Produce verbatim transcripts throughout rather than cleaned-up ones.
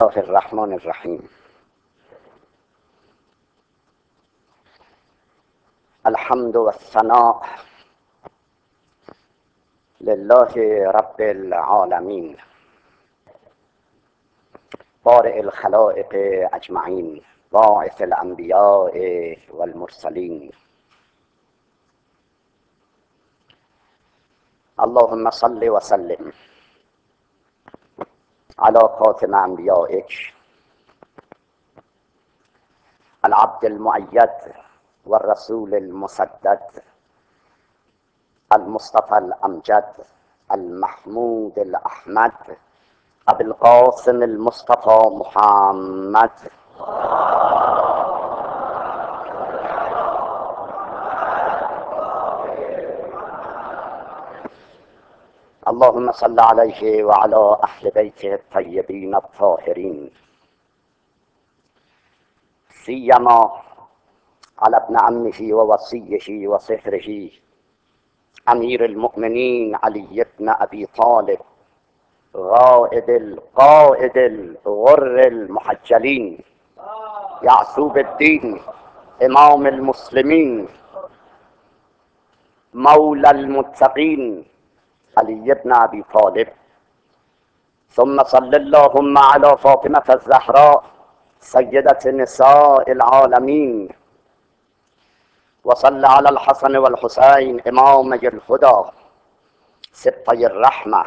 الله الرحمن الرحیم. الحمد و الثناء لله رب العالمین بارئ الخلائق اجمعین باعث الانبیاء والمرسلین. اللهم صل و سلم على خاتم انبیائک العبد المؤید والرسول المسدد المصطفى الامجد المحمود الاحمد ابي القاسم المصطفى محمد اللهم صل عليه وعلى اهل بيته الطيبين الطاهرين سيما على ابن عمه ووصيه وصهره امير المؤمنين علي بن ابي طالب غائد القائد الغر المحجلين يعصوب الدين امام المسلمين مولى المتقين علي بن ابي طالب. ثم صل اللهم على فاطمة الزهراء سيدة نساء العالمين، وصل على الحسن والحسين امامي الهدى سبطي الرحمة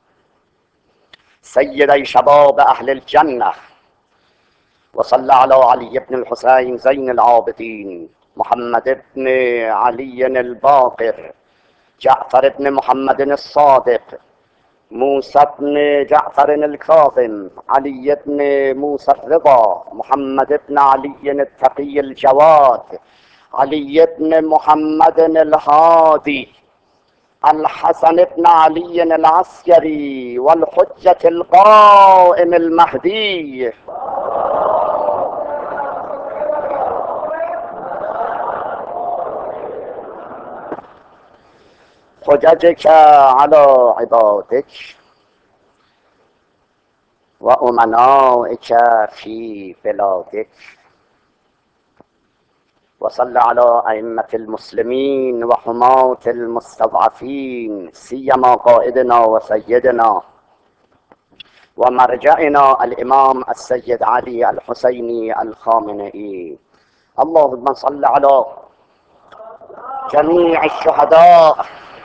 سيدي شباب اهل الجنة، وصل على علي بن الحسين زين العابدين محمد بن علي الباقر جعفر بن محمد الصادق موسى بن جعفر الكاظم علي بن موسى الرضا محمد بن علي التقي الجواد علي بن محمد الهادي الحسن بن علي العسكري والحجة القائم المهدي. حججك على عبادك وأمنائك في بلادك، وصل على أئمة المسلمين وحماة المستضعفين سيما قائدنا وسيدنا ومرجعنا الإمام السيد علي الحسيني الخامنئي. اللهم صل على جميع الشهداء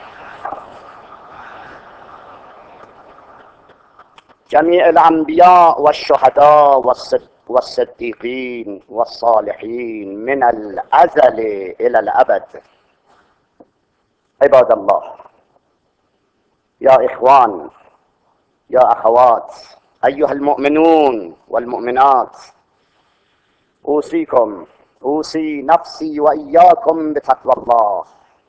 جميع الأنبياء والشهداء والصديقين والصالحين من الأزل إلى الأبد. عباد الله، يا إخوان يا أخوات أيها المؤمنون والمؤمنات، أوصيكم أوصي نفسي وإياكم بتقوى الله.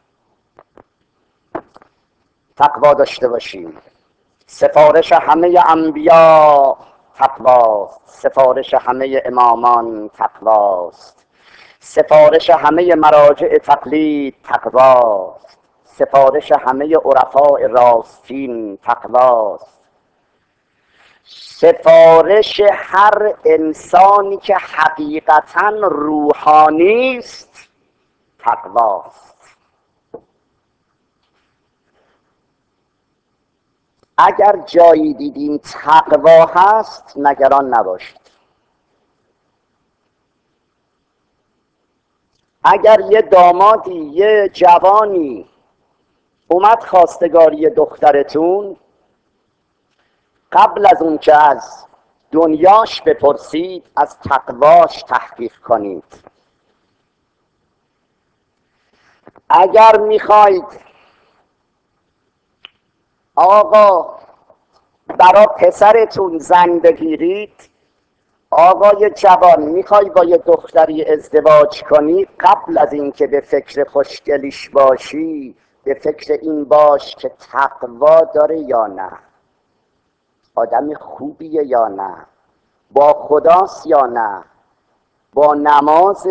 تقوا داشته باشیم. سفارش همه انبیا تقواست، سفارش همه امامان تقواست، سفارش همه مراجع تقلید تقواست، سفارش همه عرفاء راستین تقواست، سفارش هر انسانی که حقیقتاً روحانی است تقواست. اگر جایی دیدین تقوا هست نگران نباشید. اگر یه دامادی یه جوانی اومد خواستگاری دخترتون، قبل از اون که از دنیاش بپرسید از تقواش تحقیق کنید. اگر میخواید آقا برا پسرتون زن بگیرید، آقای جوان میخوای با یه دختری ازدواج کنی، قبل از اینکه به فکر خوشگلیش باشی به فکر این باش که تقوا داره یا نه، آدم خوبیه یا نه، با خداست یا نه، با نماز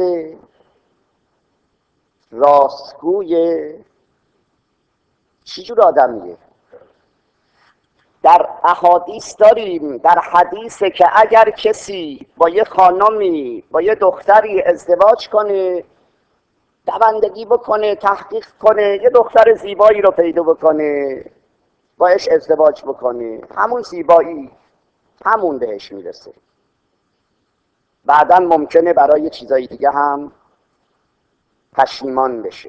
راستگوی، چی جور آدمیه. در احادیث داریم، در حدیثه که اگر کسی با یه خانمی با یه دختری ازدواج کنه، دوندگی بکنه، تحقیق کنه، یه دختر زیبایی رو پیدا بکنه، باش ازدواج بکنه، همون زیبایی همون بهش میرسه. بعداً ممکنه برای چیزای دیگه هم پشیمان بشه.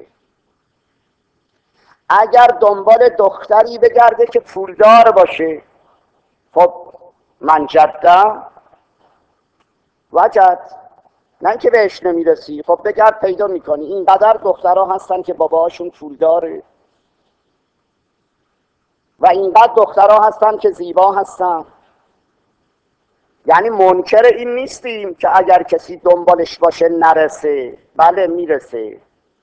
اگر دنبال دختری بگرده که پولدار باشه، خب من جده وجد، نه که بهش نمیرسی، خب بگرد پیدا میکنی. اینقدر دخترها هستن که باباشون پولداره و اینقدر دخترها هستن که زیبا هستن. یعنی منکر این نیستیم که اگر کسی دنبالش باشه نرسه، بله میرسه.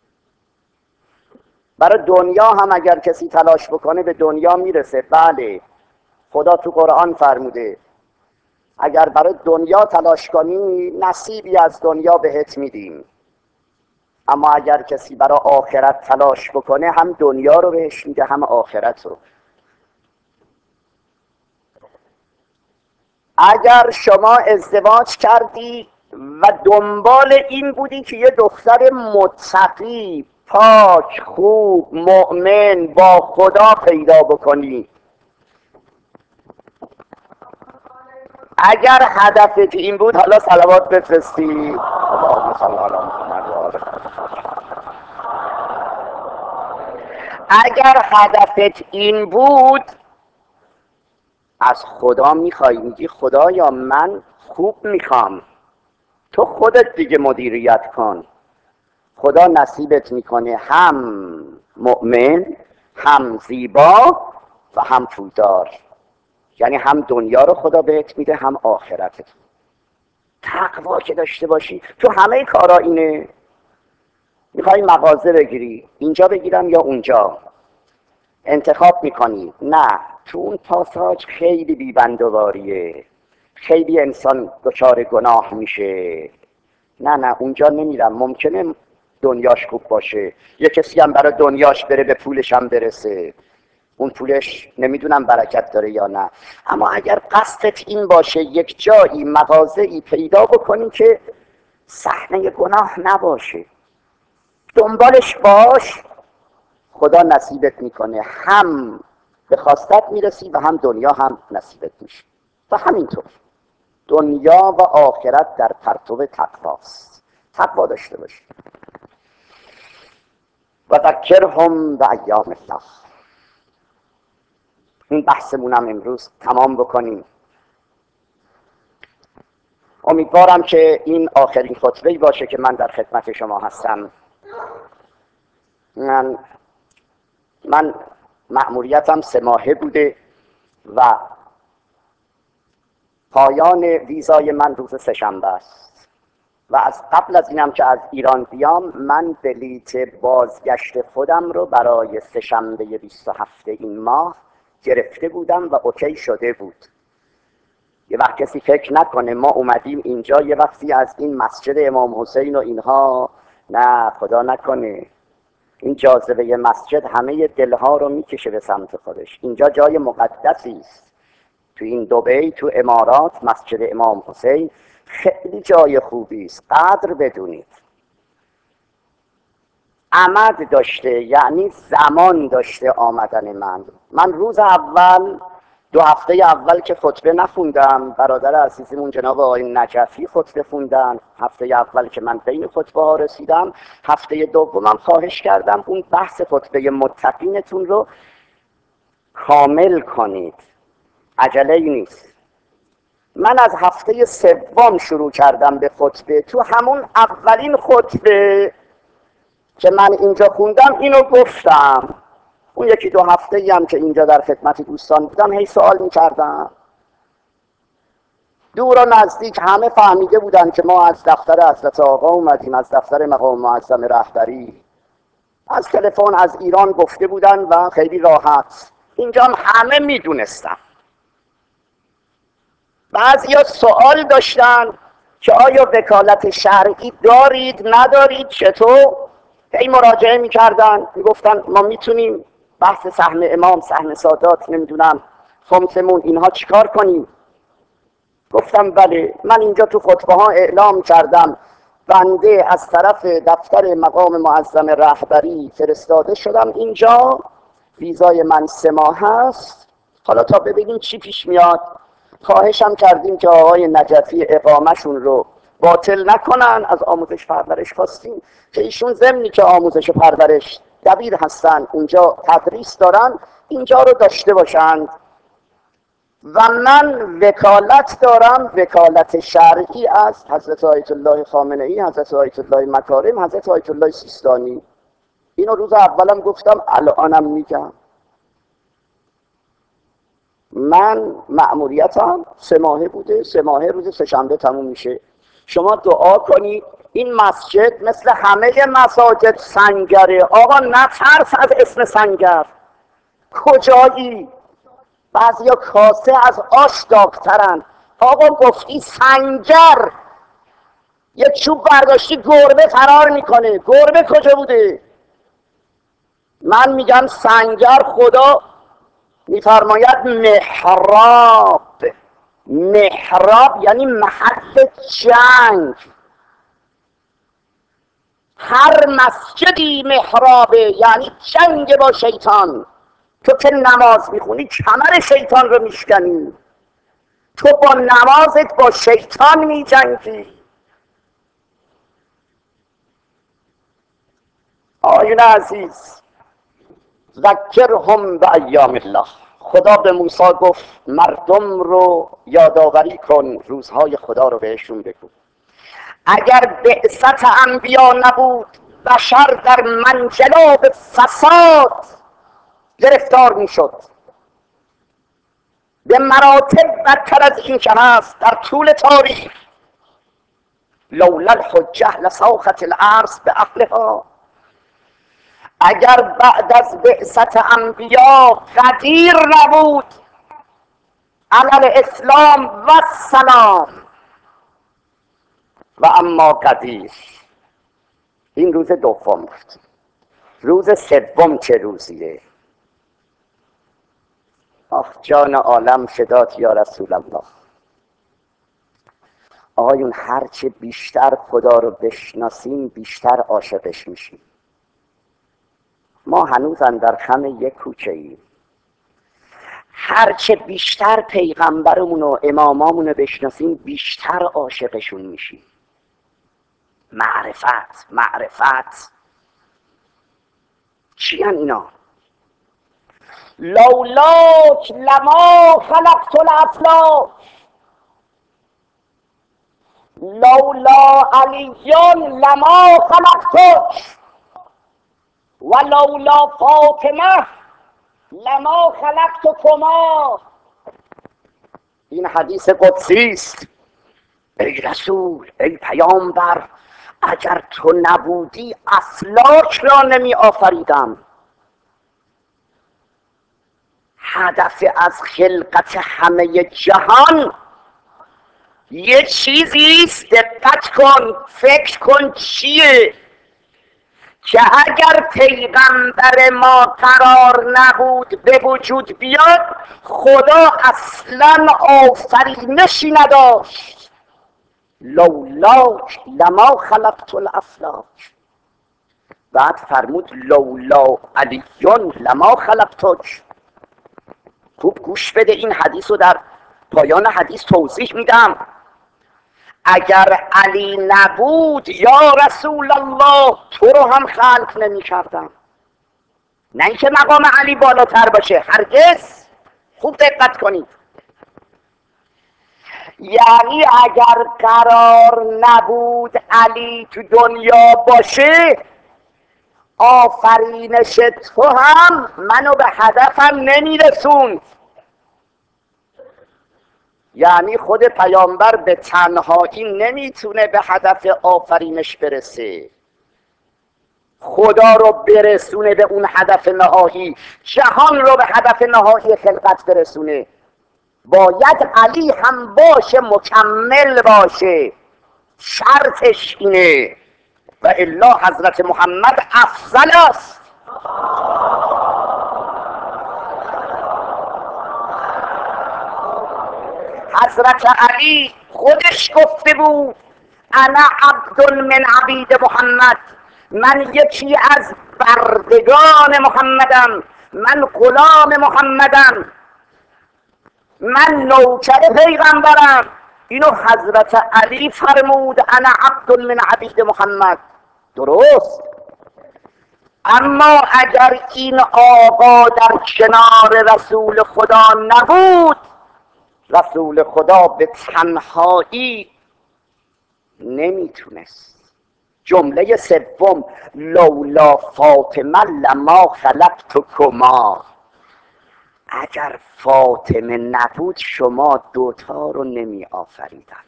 برای دنیا هم اگر کسی تلاش بکنه به دنیا میرسه، بله. خدا تو قرآن فرموده اگر برای دنیا تلاش کنی نصیبی از دنیا بهت میدیم، اما اگر کسی برای آخرت تلاش بکنه هم دنیا رو بهش میده هم آخرت رو. اگر شما ازدواج کردی و دنبال این بودی که یه دختر متقی، پاک، خوب، مؤمن، با خدا پیدا بکنی، اگر هدفت این بود، حالا صلوات بفرستی اللهم صل علی محمد و آل اگر هدفت این بود، از خدا میخوای، میگی خدایا من خوب میخوام، تو خودت دیگه مدیریت کن. خدا نصیبت میکنه هم مؤمن، هم زیبا و هم پولدار. یعنی هم دنیا رو خدا بهت میده هم آخرتت. تقوا که داشته باشی تو همه کارا اینه. میخوای مغازه بگیری، اینجا بگیرم یا اونجا، انتخاب میکنی، نه تو اون پاساج خیلی بیبندواریه، خیلی انسان دچار گناه میشه، نه نه اونجا نمیرم. ممکنه دنیاش خوب باشه، یه کسی هم برای دنیاش بره به پولش هم برسه، اون پولش نمیدونم برکت داره یا نه. اما اگر قصدت این باشه یک جایی مغازه‌ای پیدا بکنی که صحنه گناه نباشه، دنبالش باش، خدا نصیبت میکنه، هم به خواستت میرسی و هم دنیا هم نصیبت میشه. و همینطور دنیا و آخرت در پرتو تقواست. تقوا داشته باشی. و ذکرهم بایام الله. این بحثمونم امروز تمام بکنیم. امیدوارم که این آخرین خطبه‌ای باشه که من در خدمت شما هستم. من من مأموریتم سه ماهه بوده و پایان ویزای من روز سه‌شنبه است و از قبل از اینم که از ایران بیام من بلیت بازگشت خودم رو برای سه‌شنبه بیست و هفت این ماه گرفته بودم و اوکی شده بود. یه وقت کسی فکر نکنه ما اومدیم اینجا یه وقتی از این مسجد امام حسین و اینها، نه خدا نکنه. این جاذبه مسجد همه دلها رو میکشه به سمت خودش. اینجا جای مقدسی است. تو این دبی، تو امارات، مسجد امام حسین خیلی جای خوبی است، قدر بدونید. عمد داشته، یعنی زمان داشته آمدن من. من روز اول، دو هفته اول که خطبه نخوندم، برادر عزیزمون جناب آقای نجفی خطبه خوندن. هفته اول که من بین خطبه ها رسیدم، هفته دومم خواهش کردم اون بحث خطبه متقینتون رو کامل کنید، عجله ای نیست. من از هفته سوم شروع کردم به خطبه. تو همون اولین خطبه که من اینجا خوندم اینو گفتم. اون یکی دو هفته ای هم که اینجا در خدمت دوستان بودم هی سوال میکردم. دور و نزدیک همه فهمیده بودن که ما از دفتر حضرت آقا اومدیم، از دفتر مقام معظم رهبری. از تلفن از ایران گفته بودن و خیلی راحت. اینجا هم همه میدونستن. بعضیا سوال داشتن که آیا وکالت شرعی دارید ندارید چطور؟ هی مراجعه میکردن، میگفتن ما میتونیم بحث سهم امام، سهم سادات، نمیدونم خمسمون اینها چیکار کنیم؟ گفتم بله، من اینجا تو خطبه ها اعلام کردم بنده از طرف دفتر مقام معظم رهبری فرستاده شدم اینجا، ویزای من سه ماه هست، حالا تا ببینیم چی پیش میاد. خواهشم کردیم که آقای نجفی اقامهشون رو باطل نکنن، از آموزش پرورش خواستیم که ایشون ضمنی که آموزش پرورش دبیر هستن اونجا تدریس دارن، اینجا رو داشته باشند و من وکالت دارم، وکالت شرعی از حضرت آیت الله خامنه ای، حضرت آیت الله مکارم، حضرت آیت الله سیستانی. اینو روز اولم گفتم، الانم میگم. من مأموریتم سه ماهه بوده، سه ماهه روز سه‌شنبه تموم میشه. شما دعا کنید این مسجد مثل همه مساجد سنگره. آقا نترس از اسم سنگر. کجایی؟ بعضیا کاسه از آش داغ‌ترن. آقا گفتی سنگر، یه چوب برداشتی گربه فرار میکنه. گربه کجا بوده؟ من میگم سنگر. خدا میفرماید محراب. محراب یعنی محل جنگ. هر مسجدی محرابه، یعنی جنگ با شیطان. تو که نماز میخونی کمر شیطان رو میشکنی، تو با نمازت با شیطان میجنگی. آیون عزیز، ذکرهم به ایام الله. خدا به موسی گفت مردم رو یادآوری کن، روزهای خدا رو بهشون بگو. اگر بعثت انبیا نبود، بشر در منجلاب فساد گرفتار میشد. به مراتب بدتر از این که هست در طول تاریخ. لولا الحجه لساخت الارض به اهلها. اگر بعد از بعثت انبیا قدیر نبود علی الاسلام و السلام، و اما قدیر. این روز دوم بود. روز سوم چه روزیه؟ آخ جان عالم فدات یا رسول الله. آقایون هرچه بیشتر خدا رو بشناسیم بیشتر عاشقش میشیم. ما هنوز اندر خم یک کوچه ایم. هرچه بیشتر پیغمبرمون و امامامون رو بشناسیم بیشتر عاشقشون میشیم. معرفت معرفت چی هن اینا؟ لولاک لما خلقت الافلاک. لولا علیون لما خلقتک و لولا فاطمه لما خلقتکما. این حدیث قدسی است. ای رسول، ای پیامبر، اگر تو نبودی افلاک را نمی آفریدم. هدف از خلقت همه جهان یه چیزی است، دقت کن، فکر کن چیه؟ که اگر پیغمبر ما قرار نبود به وجود بیاد خدا اصلا آفرینشی نداشت. لولاک لما خلقت الافلاک. بعد فرمود لولا علیون لما خلقتک. خوب گوش بده، این حدیث رو در پایان حدیث توضیح میدم. اگر علی نبود یا رسول الله تو رو هم خلق نمی کردم. نه اینکه مقام علی بالاتر باشه، هرگز. خوب دقت کنید. یعنی اگر قرار نبود علی تو دنیا باشه آفرینش تو هم منو به هدفم نمیرسوند. یعنی خود پیامبر به تنهایی نمیتونه به هدف آفرینش برسه. خدا رو برسونه به اون هدف نهایی، جهان رو به هدف نهایی خلقت برسونه، باید علی هم باشه، مکمل باشه. شرطش اینه، و الا حضرت محمد افضل است. حضرت علی خودش گفته بود انا عبد من عبید محمد، من یکی از بردگان محمدم، من غلام محمدم، من نوکر پیغمبرم. اینو حضرت علی فرمود انا عبد من عبید محمد. درست. اما اگر این آقا در کنار رسول خدا نبود، رسول خدا به تنهایی نمیتونست. جمله سوم لولا فاطمه لما خلقتکما، اگر فاطمه نبود شما دوتا رو نمی آفریدن.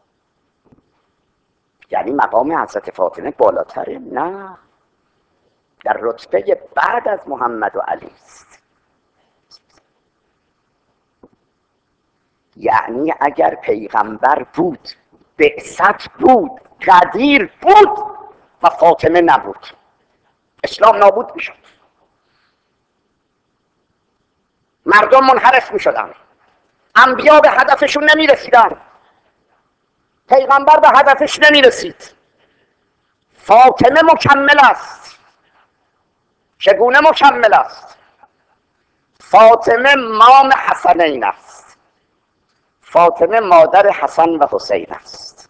یعنی مقام حضرت فاطمه بالاتره؟ نه، در رتبه بعد از محمد و علی است. یعنی اگر پیغمبر بود، بعثت بود، قدیر بود و فاطمه نبود، اسلام نابود میشد، مردم منحرف میشدن، انبیا به هدفشون نمیرسیدن، پیغمبر به هدفش نمیرسید. فاطمه مکمل است. چگونه مکمل است؟ فاطمه مام حسنین است، فاطمه مادر حسن و حسین است،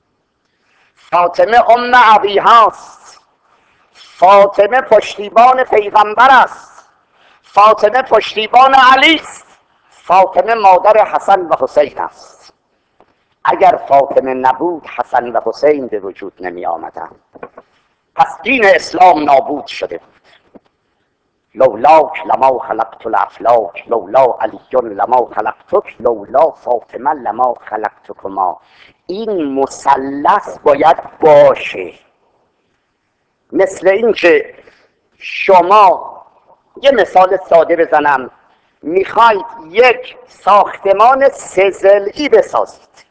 فاطمه ام ابیها است، فاطمه پشتیبان پیغمبر است، فاطمه پشتیبان علی است، فاطمه مادر حسن و حسین است. اگر فاطمه نبود حسن و حسین به وجود نمی آمدند، پس دین اسلام نابود شده بود. لولاک لما خلقت الافلاک، لولا علی لما خلقتک، لولا فاطمه لما خلقتکما. این مثلث باید باشه. مثل این که شما یه مثال ساده بزنم، میخواید یک ساختمان سه ضلعی بسازید.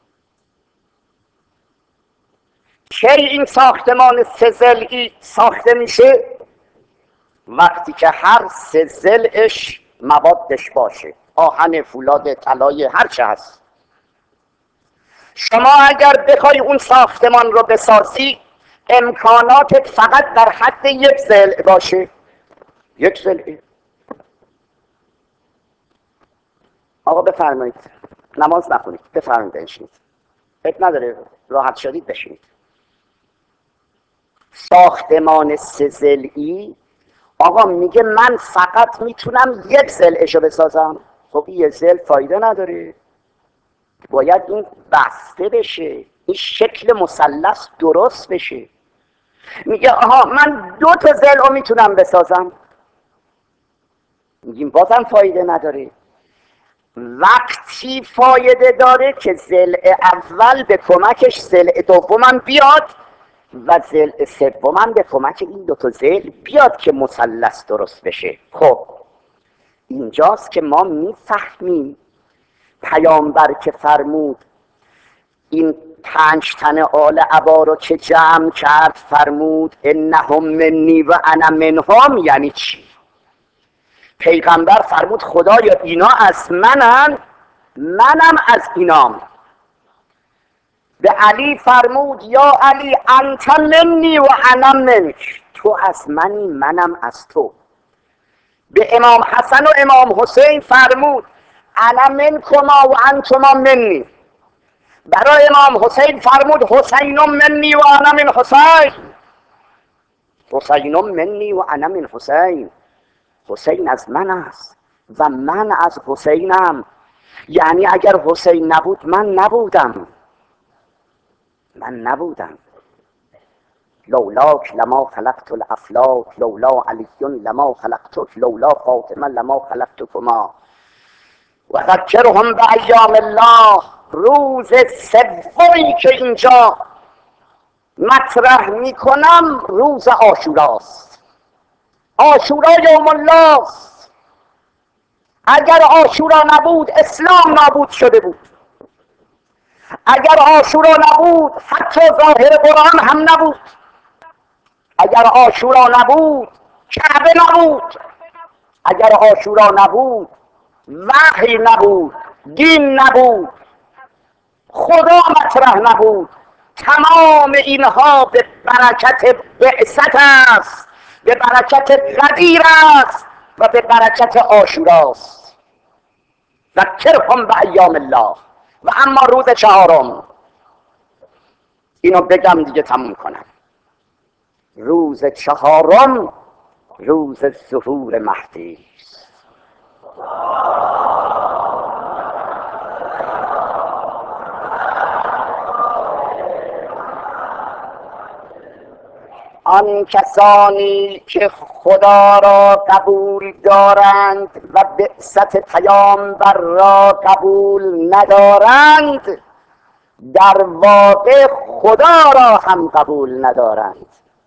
کی این ساختمان سه ضلعی ساخته میشه؟ وقتی که هر سه ضلعش موادش باشه، آهن، فولاد، طلای، هر چه هست. شما اگر بخوای اون ساختمان رو بسازی، امکاناتت فقط در حد یک ضلع باشه. یک ضلع. آقا بفرمایید نماز نخونید، بفرمایید بنشینید، فکر نداره، راحت شدید بشینید. ساختمان سه ضلعی آقا میگه من فقط میتونم یک ضلعشو بسازم. خب این یک ضلع فایده نداره، باید این بسته بشه، این شکل مثلث درست بشه. میگه آها من دو تا ضلع رو میتونم بسازم. میگیم بازم فایده نداره. وقتی فایده داره که ضلع اول به کمکش ضلع دومم بیاد و ضلع سومم به کمک این دو تا ضلع بیاد که مثلث درست بشه. خب اینجاست که ما میفهمیم پیامبر که فرمود این پنج تن آل عبا رو که جمع کرد فرمود انهم منی و انا منهم، یعنی چی؟ پیغمبر فرمود خدایا اینا از منن، منم از اینام. به علی فرمود یا علی انت منی و انا منک، تو از منی منم از تو. به امام حسن و امام حسین فرمود انا منکما و انتما منی. برای امام حسین فرمود حسین منی و انا من حسین، حسین منی و انا من حسین. حسین از من است و من از حسینم. یعنی اگر حسین نبود من نبودم، من نبودم. لولاک لما خلقت الافلاک، لولا علی لما خلقتک، لولا فاطمه لما خلقتکما. و ذکرهم به ایام الله. روز سومی که اینجا مطرح میکنم روز عاشوراست. عاشورا یوم الله است. اگر عاشورا نبود اسلام نابود شده بود. اگر عاشورا نبود حتی ظاهر قرآن هم نبود. اگر عاشورا نبود کعبه نبود. اگر عاشورا نبود وحی نبود، دین نبود، خدا مطرح نبود. تمام اینها به برکت بعثت است، به برکت غدیر است و به برکت عاشوراست. ذکرهم بایام الله. و اما روز چهارم، اینو بگم دیگه تموم کنم. روز چهارم روز ظهور مهدی است. آن کسانی که خدا را قبول دارند و بعثت پیامبر را قبول ندارند، در واقع خدا را هم قبول ندارند.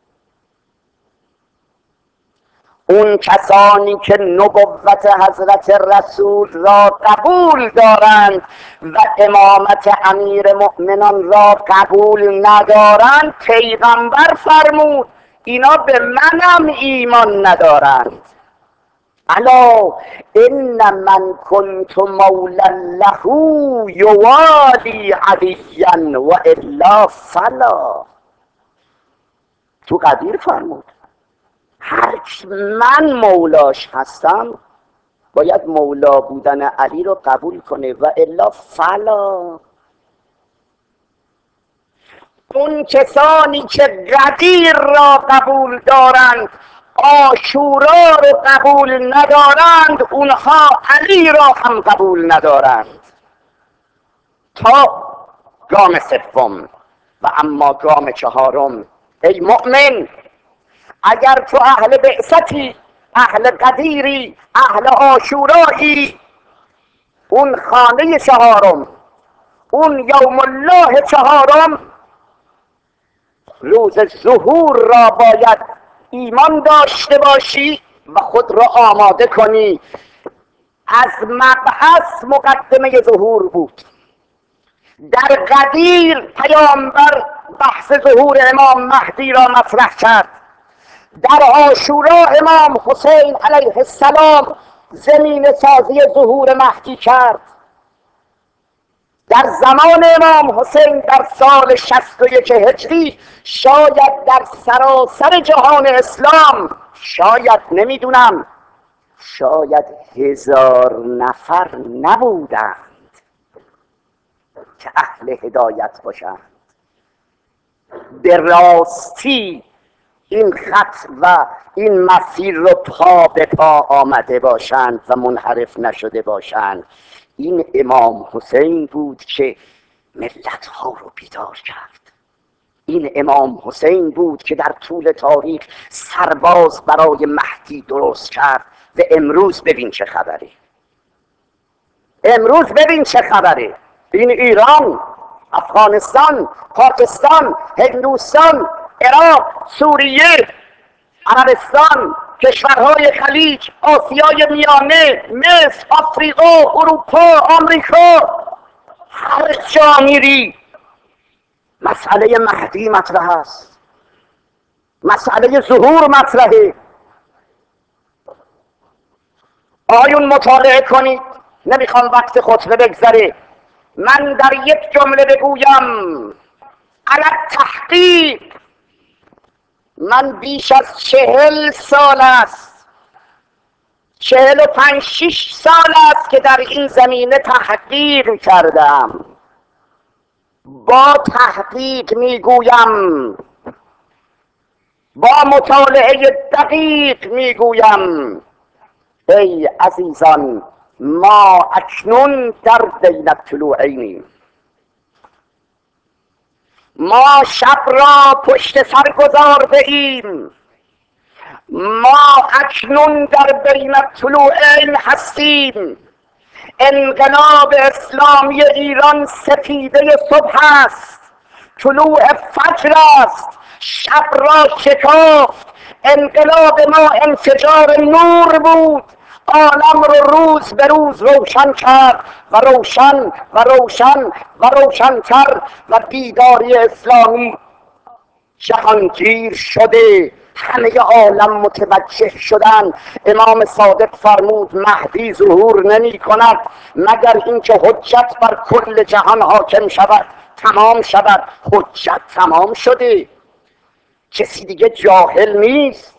اون کسانی که نبوت حضرت رسول را قبول دارند و امامت امیر مؤمنان را قبول ندارند، پیغمبر فرمود اینا به منم ایمان ندارند. الا ان من کنت مولا له یوالی علیا و الا فلا. تو قدیر فرمود هر من مولاش هستم باید مولا بودن علی رو قبول کنه و الا فلا. اون کسانی که غدیر را قبول دارند، عاشورا رو قبول ندارند، اونها علی را هم قبول ندارند. تا گام سوم و اما گام چهارم. ای مؤمن، اگر تو اهل بعثتی، اهل قدیری، اهل عاشورایی، اون خانه چهارم، اون یوم الله چهارم، روز ظهور را باید ایمان داشته باشی و خود را آماده کنی. از مبعث مقدمه ظهور بود. در قدیر پیامبر بحث ظهور امام مهدی را مطرح کرد. در عاشورا امام حسین علیه السلام زمین سازی ظهور مهدی کرد. در زمان امام حسین در سال شصت و یک هجری شاید در سراسر جهان اسلام، شاید نمیدونم، شاید هزار نفر نبودند که اهل هدایت باشند. به راستی این خط و این مسیر رو پا به پا آمده باشند و منحرف نشده باشند. این امام حسین بود که ملت ها رو بیدار کرد. این امام حسین بود که در طول تاریخ سرباز برای مهدی درست کرد. و امروز ببین چه خبره. امروز ببین چه خبره. این ایران، افغانستان، پاکستان، هندوستان، عراق، سوریه، عربستان، کشورهای خلیج، آسیای میانه، مصر، آفریقا، اروپا، آمریکا، هر جا میری مسئله مهدی مطرح است، مسئله ظهور مطرحه. آیون مطالعه کنید، نمیخوام وقت خطبه بگذره. من در یک جمله بگویم، علی تحقیق من بیش از چهل سال است، چهل و پنج شش سال است که در این زمینه تحقیق کردم. با تحقیق میگویم، با مطالعه دقیق میگویم، ای عزیزان، ما اکنون در بین الطلوعین، ما شب را پشت سر گذارده ایم، ما اکنون در بین الطلوعین هستیم. انقلاب اسلامی ایران سپیده صبح است، طلوع فجر است، شب را شکافت. انقلاب ما انفجار نور بود، عالم رو روز به روز روشن کرد و روشن و روشن و روشن‌تر و بیداری اسلامی جهانگیر شده همه عالم متوجه شدند. امام صادق فرمود مهدی ظهور نمی کند مگر اینکه حجت بر کل جهان حاکم شود. تمام شود. حجت تمام شده، کسی دیگه جاهل نیست.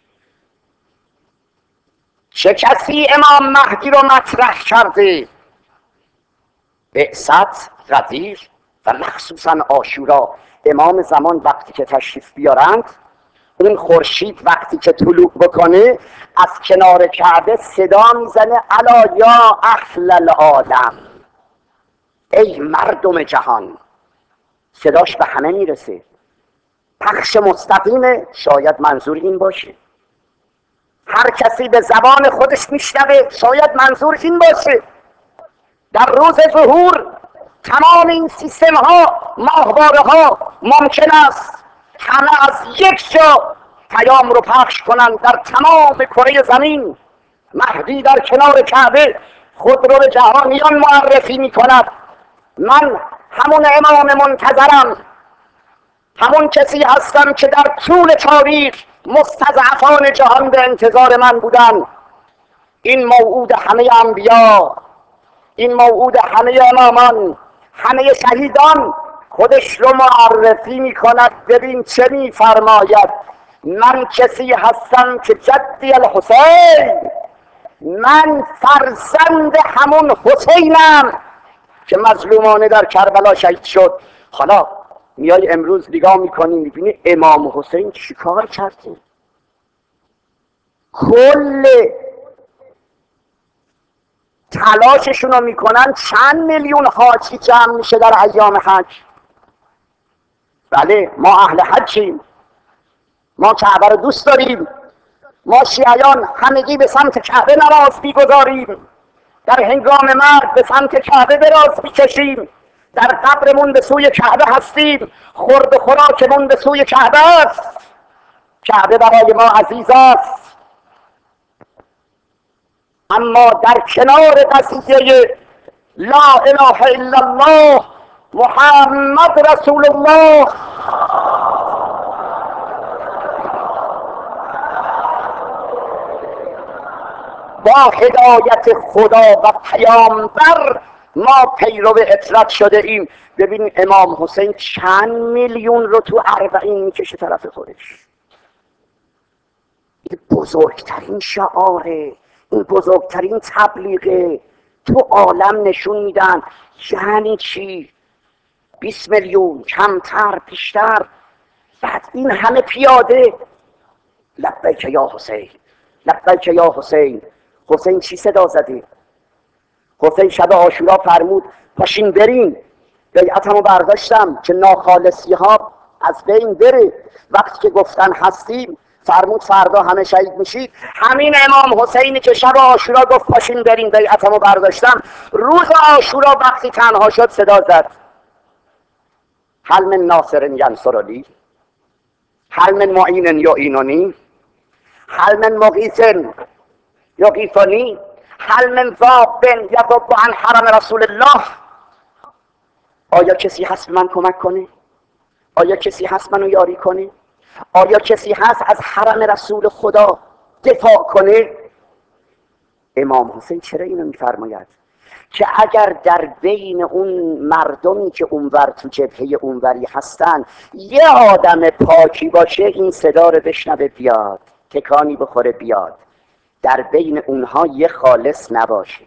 چه کسی امام مهدی رو مطرح کرده؟ بعثت، غدیر و مخصوصا عاشورا. امام زمان وقتی که تشریف بیارند، اون خورشید وقتی که طلوع بکنه از کنار کعبه صدا میزنه الا یا اهل العالم، ای مردم جهان. صداش به همه میرسه، پخش مستقیمه. شاید منظور این باشه، هر کسی به زبان خودش میشنوه، شاید منظور این باشه. در روز ظهور تمام این سیستم ها، ماهواره ها ممکن است همه از یک جا پیام رو پخش کنند در تمام کره زمین. مهدی در کنار کعبه خود رو به جهانیان معرفی می کند. من همون امام منتظرم، همون کسی هستم که در طول تاریخ مستضعفان جهان به انتظار من بودن. این موعود همه انبیا، این موعود همه امامان، همه شهیدان خودش رو معرفی می کند. ببین چه می فرماید، من کسی هستم که جدی الحسین، من فرزند همون حسینم که مظلومانه در کربلا شهید شد. حالا میای امروز نگاه میکنی میبینی امام حسین چیکار کرده؟ کل تلاششون رو میکنن چند میلیون حاجی جمع میشه در ایام حج. بله ما اهل حجیم، ما کعبه رو دوست داریم، ما شیعیان همگی به سمت کعبه نماز میگذاریم، در هنگام مرگ به سمت کعبه دراز میکشیم، در قبرمون به سوی کعبه هستیم، خورد و خوراکمون به سوی کعبه است. کعبه برای ما عزیز است. اما در کنار قضیه لا اله الا الله محمد رسول الله با هدایت خدا و پیامبر ما پیرو اطرت شده ایم. ببین امام حسین چند میلیون رو تو اربعین میکشه طرف خودش. این بزرگترین شعاره، این بزرگترین تبلیغه تو عالم نشون میدن. یعنی چی؟ بیست میلیون، کمتر، بیشتر، بعد این همه پیاده لبیک یا حسین، لبیک یا حسین. حسین چی صدا زده؟ حسین شب عاشورا فرمود پاشین برین، بیعتمو برداشتم که ناخالصی ها از بین بره. وقتی که گفتن هستیم فرمود فردا همه شهید میشید. همین امام حسینی که شب عاشورا گفت پاشین برین بیعتمو برداشتم، روز عاشورا وقتی تنها شد صدا زد هل من ناصر ینصرنی، هل من معین یعیننی، هل من مغیث یغیثنی، هل من ذاب یذب عن حرم رسول الله. آیا کسی هست من کمک کنه؟ آیا کسی هست منو یاری کنه؟ آیا کسی هست از حرم رسول خدا دفاع کنه؟ امام حسین چرا اینو میفرماید؟ که اگر در بین اون مردمی که اونور تو جبهه اونوری هستن یه آدم پاکی باشه، این صدا رو بشنوه بیاد، تکانی بخوره بیاد. در بین اونها یه خالص نباشه.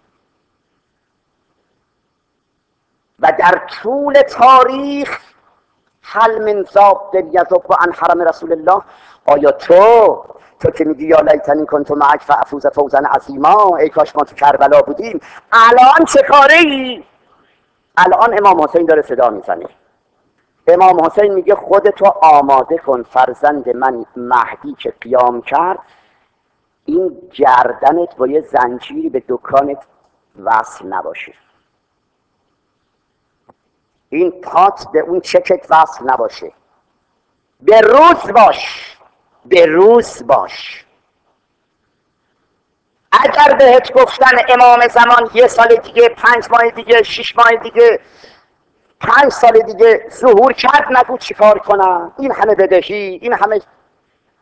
و در طول تاریخ هل من ذاب یذب عن حرم رسول الله. آیا تو تو که میگی یا لیتنی کنت معک فافوز فوزا عظیما، ای کاش ما تو کربلا بودیم، الان چه کاره ای؟ الان امام حسین داره صدا میزنه. امام حسین میگه خودتو آماده کن فرزند من مهدی که قیام کرد، این گردنت با یه زنجیری به دکانت وصل نباشه، این پات به اون چکت وصل نباشه، به روز باش، به روز باش. اگر بهت گفتن امام زمان یه سال دیگه، پنج ماه دیگه، شش ماه دیگه، پنج سال دیگه ظهور کرد، نگو چیکار کنم، این همه بدهی، این همه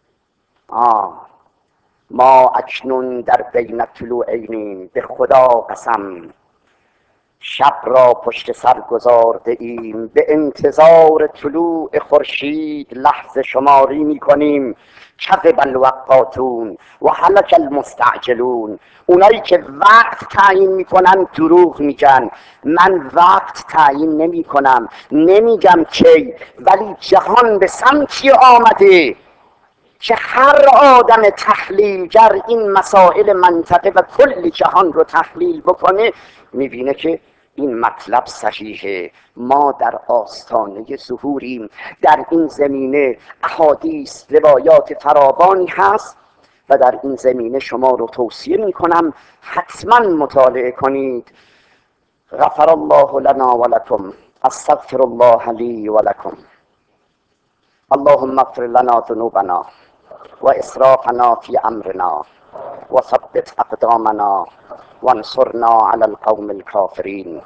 آه ما اکنون در بین طلوعینیم، به خدا قسم شب را پشت سر گذارده ایم، به انتظار طلوع خورشید لحظه شماری می کنیم. کذب الوقاتون و هلک المستعجلون. اونایی که وقت تعیین میکنن دروغ میگن. من وقت تعیین نمی کنم، نمیگم کی، ولی جهان به سمتی آمده که هر آدم تحلیلگر این مسائل منطقه و کل جهان رو تحلیل بکنه میبینه که این مطلب صحیحه. ما در آستانه ظهوریم. در این زمینه احادیث روایات فراوانی هست و در این زمینه شما رو توصیه میکنم حتما مطالعه کنید. غفر الله لنا ولکم، استغفر الله لی ولکم. اللهم اغفر لنا ذنوبنا و اسرافنا فی امرنا و ثبت اقدامنا وانصرنا على القوم الكافرين.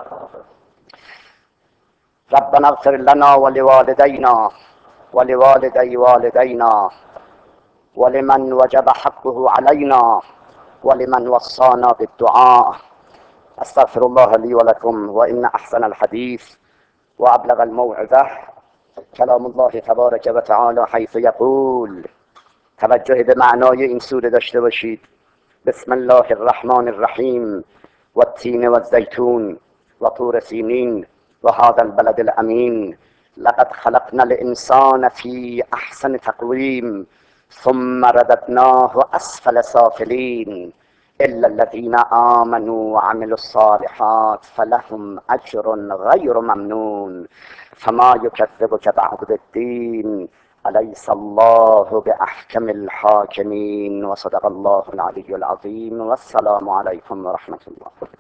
ربنا اغفر لنا ولوالدينا ولوالدي والدينا ولمن وجب حقه علينا ولمن وصانا بالدعاء. استغفر الله لي ولكم. وإن أحسن الحديث وأبلغ الموعظة کلام الله تبارک و تعالی حیث یقول. توجه به معنای این سوره داشته باشید. بسم الله الرحمن الرحیم و التین و الزیتون و طور سینین و هذا البلد الامین لقد خلقنا الانسان فی احسن تقویم ثم رددناه اسفل سافلین الا الذين آمنوا وعملوا الصالحات فلهم اجر غیر ممنون فما یکذبک بعد بالدین أليس الله بأحكم الحاكمين. وصدق الله العلي العظيم. والسلام عليكم ورحمة الله.